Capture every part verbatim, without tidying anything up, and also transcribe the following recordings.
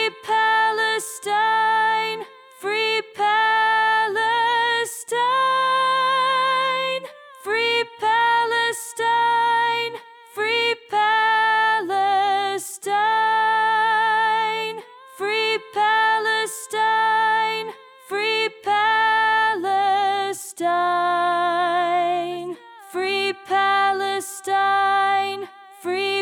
Free Palestine, Free Palestine, Free Palestine, Free Palestine, Free Palestine, Free Palestine, Free Palestine, Free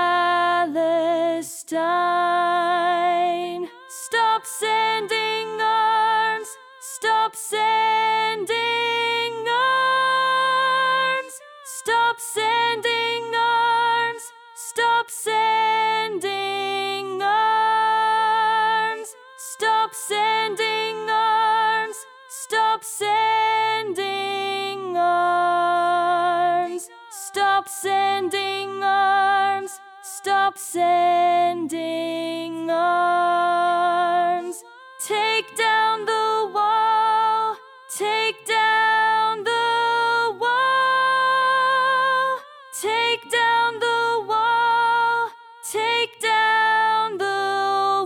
Palestine. Stop sending arms, stop sending arms, stop sending arms, stop sending arms, stop sending arms, stop sending arms, stop sending arms, stop sending arms. Take down the wall, take down the wall, take down the wall, take down the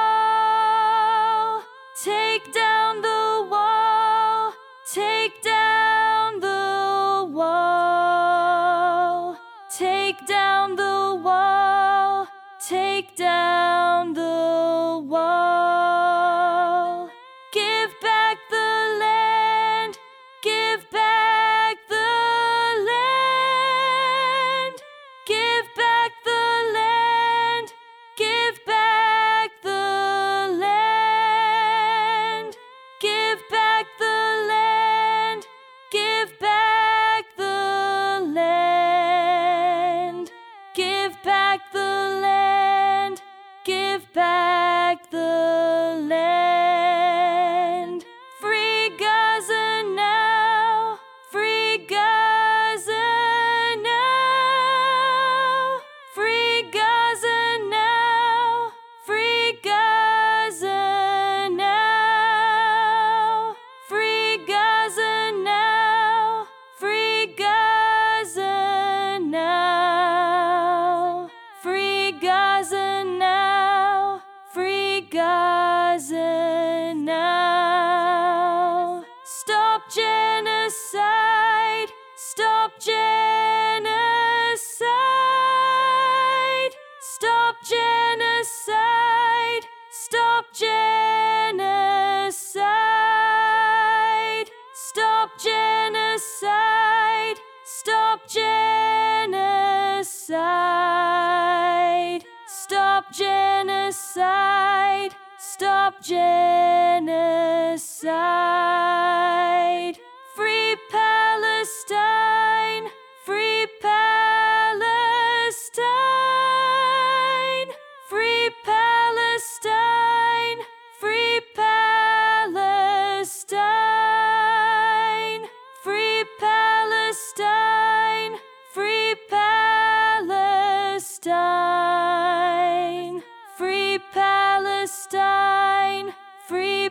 wall, take down the wall, take down the wall, take down the wall, take down the wall. Give back the land, give back the land, give back the land, give back the land, give back the land, give back the land, give back the land, give back the land. Free Gaza now, free Gaza now, free Gaza now, free Gaza now, free Gaza now, free Gaza now, free Gaza now, free Gaza now. Stop genocide, stop genocide, stop genocide, stop genocide, stop genocide, stop genocide, stop genocide, stop genocide. Free Palestine, Free Palestine, Free Palestine, Free Palestine, Free Palestine, Free Palestine, Free Palestine, Free